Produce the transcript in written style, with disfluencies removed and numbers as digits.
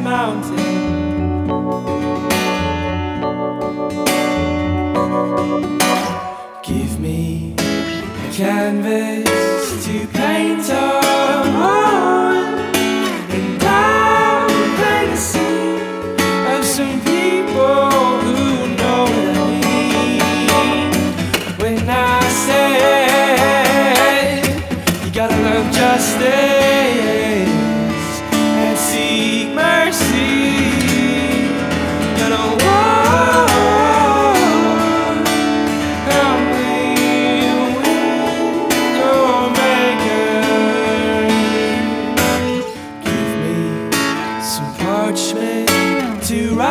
mountain. Give me a canvas to paint on, and I'll paint a scene of some people who know what I mean. When I say you gotta love justice and seek mercy, you gotta walk humbly with your maker. Give me some parchment to write